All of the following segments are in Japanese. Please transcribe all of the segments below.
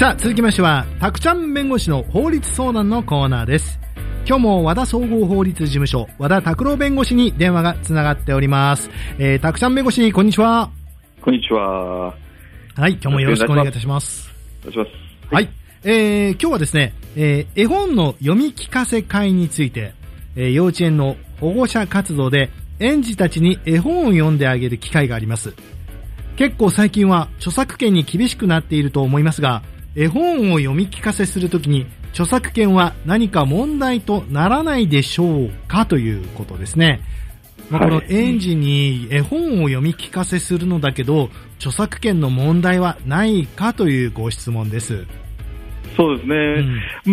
さあ続きましてはたくちゃん弁護士の法律相談のコーナーです。今日も和田総合法律事務所和田拓郎弁護士に電話がつながっております。たくちゃん弁護士、こんにちは。 こんにちは。 はい、今日もよろしくお願いいたします。 お願いします。 はい、今日はですね、絵本の読み聞かせ会について、幼稚園の保護者活動で園児たちに絵本を読んであげる機会があります。結構最近は著作権に厳しくなっていると思いますが、絵本を読み聞かせするときに著作権は何か問題とならないでしょうかということですね。この園児に絵本を読み聞かせするのだけど著作権の問題はないかというご質問です。 そうですね、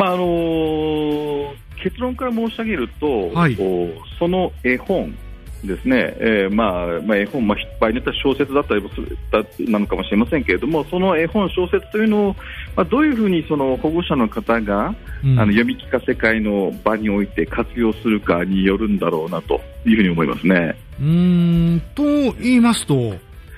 結論から申し上げると、その絵本ですね、絵本、場合によっては小説だったりなのかもしれませんけれども、その絵本、小説というのを、どういうふうにその保護者の方が、読み聞かせ会の場において活用するかによるんだろうなというふうに思いますね。 と言いますと、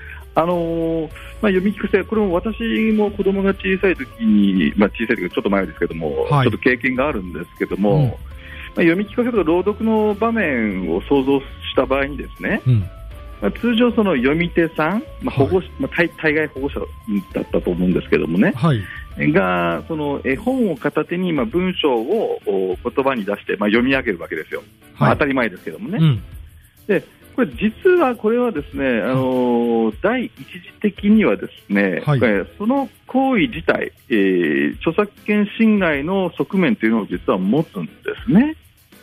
読み聞かせ、これも私も子供が小さい時に、小さい時ちょっと前ですけども、ちょっと経験があるんですけども、読み聞かせと朗読の場面を想像した場合にですね、通常その読み手さん、大概保護者だったと思うんですけどもね、がその絵本を片手に文章を言葉に出して読み上げるわけですよ。当たり前ですけどもね。でこれ実はこれはですね、第一次的にはですね、その行為自体、著作権侵害の側面というのを実は持つんですね。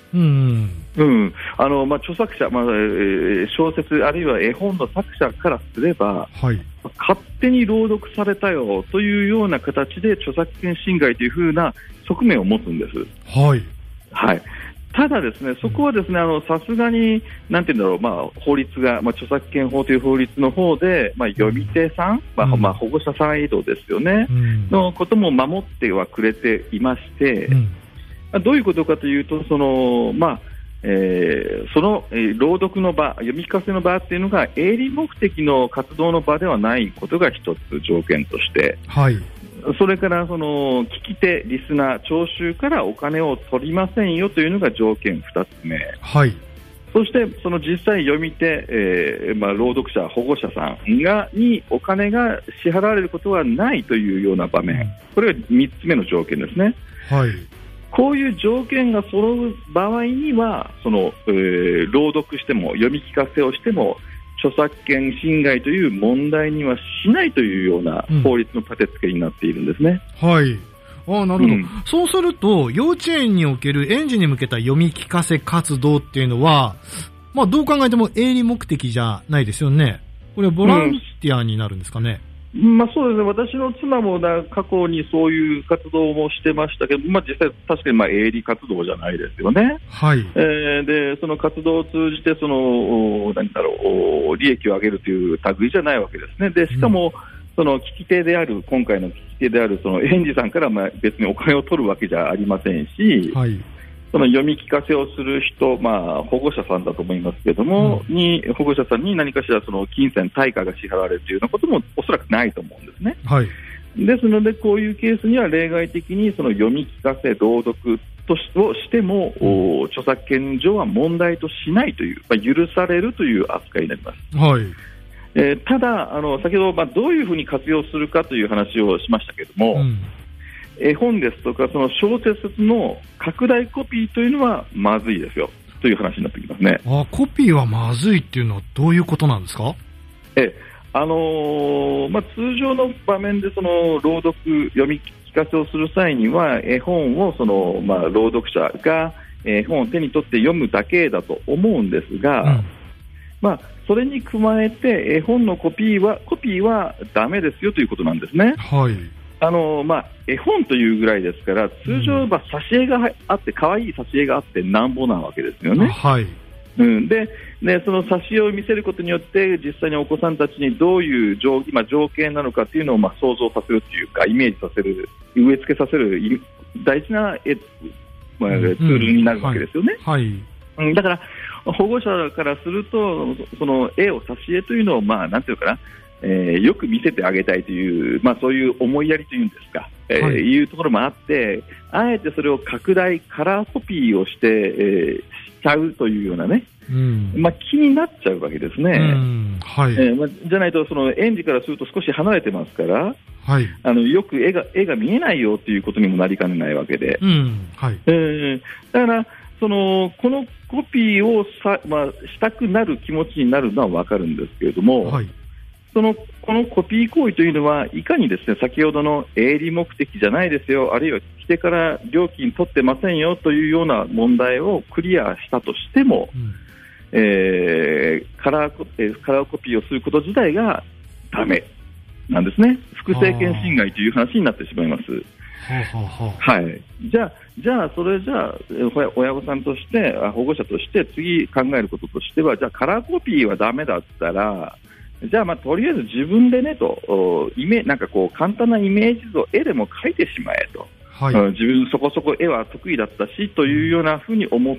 著作者、小説あるいは絵本の作者からすれば、勝手に朗読されたよというような形で著作権侵害というふうな側面を持つんです。ただですね、そこはですね、さすがになんていうんだろう、法律が、著作権法という法律の方で、読み手さん、保護者サイドですよね、のことも守ってはくれていまして、どういうことかというと、朗読の場、読み聞かせの場っていうのが営利目的の活動の場ではないことが一つ条件として、それからその聞き手、リスナー、聴衆からお金を取りませんよというのが条件2つ目、そしてその実際読み手、朗読者、保護者さんにお金が支払われることはないというような場面、これが3つ目の条件ですね。こういう条件が揃う場合には朗読しても読み聞かせをしても著作権侵害という問題にはしないというような法律の立て付けになっているんですね。なるほど、そうすると幼稚園における園児に向けた読み聞かせ活動っていうのは、どう考えても営利目的じゃないですよね。これはボランティアになるんですかね。 そうですね、私の妻も過去にそういう活動もしてましたけど、実際確かに営利活動じゃないですよね。でその活動を通じて利益を上げるという類じゃないわけですね。でしかも、その聞き手である今回の聞き手であるその園児さんから別にお金を取るわけじゃありませんし、その読み聞かせをする人、保護者さんだと思いますけれども、保護者さんに何かしらその金銭対価が支払われるというようなこともおそらくないと思うんですね。ですのでこういうケースには例外的にその読み聞かせ、朗読をしても、著作権上は問題としないという、許されるという扱いになります。ただ先ほどどういうふうに活用するかという話をしましたけれども、絵本ですとかその小説の拡大コピーというのはまずいですよという話になってきますね。 コピーはまずいっていうのはどういうことなんですか？ 通常の場面でその朗読、読み聞かせをする際には絵本を朗読者が絵本を手に取って読むだけだと思うんですが、それに加えて絵本のコピーはダメですよということなんですね。絵本というぐらいですから通常挿絵があって可愛い挿絵があってなんぼなわけですよね。でその挿絵を見せることによって実際にお子さんたちにどういう条件なのかというのを想像させるというかイメージさせる、植え付けさせる大事なツールになるわけですよね。だから保護者からするとその絵を挿絵というのをなんていうかなよく見せてあげたいという、そういう思いやりというんですか、いうところもあって、あえてそれを拡大、カラーコピーをして、しちゃうというようなね、気になっちゃうわけですね。じゃないと、その園児からすると少し離れてますから、よく絵が見えないよということにもなりかねないわけで、だからこのコピーをしたくなる気持ちになるのは分かるんですけれども、このコピー行為というのはいかにですね、先ほどの営利目的じゃないですよ、あるいは聞き手から料金取ってませんよというような問題をクリアしたとしても、カラーコピーをすること自体がダメなんですね。複製権侵害という話になってしまいます。じゃあ親御さんとして保護者として次考えることとしては、じゃあカラーコピーはダメだったら、じゃあとりあえず自分でねとなんか簡単なイメージ図を絵でも描いてしまえと、自分そこそこ絵は得意だったしというようなふうに思って、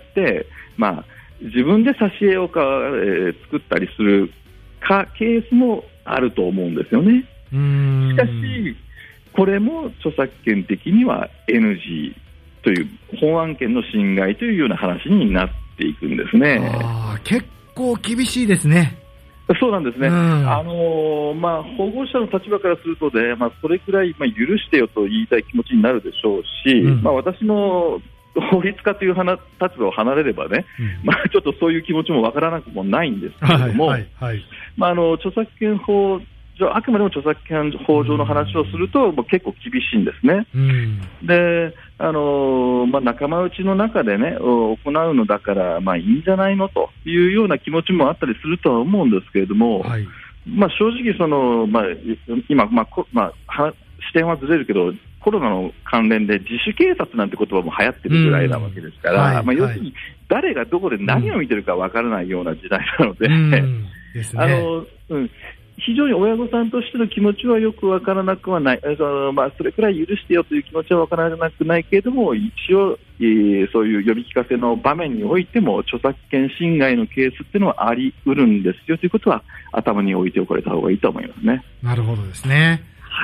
自分で挿絵を作ったりするケースもあると思うんですよね。しかしこれも著作権的には NG という本案権の侵害というような話になっていくんですね。 結構厳しいですね。 そうなんですね。保護者の立場からするとね、それくらい許してよと言いたい気持ちになるでしょうし、私の法律家という立場を離れればね、ちょっとそういう気持ちもわからなくもないんですけれども、著作権法上、あくまでも著作権法上の話をすると結構厳しいんですね。で、仲間内の中でね行うのだからいいんじゃないのというような気持ちもあったりするとは思うんですけれども、正直今、視点はずれるけど、コロナの関連で自主警察なんて言葉も流行ってるぐらいなわけですから、要するに誰がどこで何を見てるかわからないような時代なので、非常に親御さんとしての気持ちはよくわからなくはない、それくらい許してよという気持ちはわからなくないけれども、一応、そういう読み聞かせの場面においても著作権侵害のケースっていうのはあり得るんですよということは頭に置いておかれた方がいいと思いますね。 なるほどですね。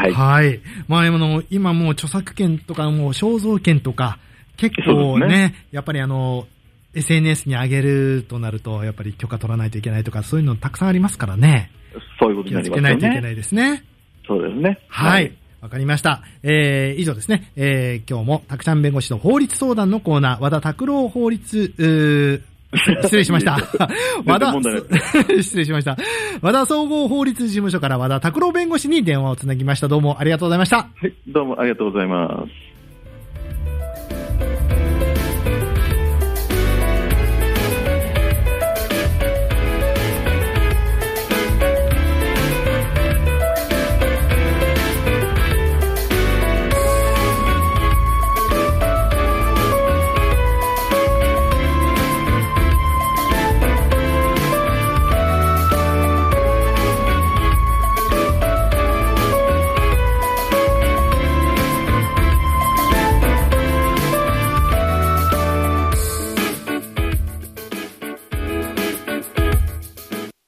今もう著作権とかもう肖像権とか結構ね、やっぱりSNS に上げるとなるとやっぱり許可取らないといけないとかそういうのたくさんありますからね。 そういうことになりますよね。 気をつけないといけないですね。 そうですね。 わかりました。以上ですね。今日もたくさん弁護士の法律相談のコーナー、和田拓郎法律、失礼しました。失礼しました。和田総合法律事務所から和田拓郎弁護士に電話をつなぎました。どうもありがとうございました。 どうもありがとうございます。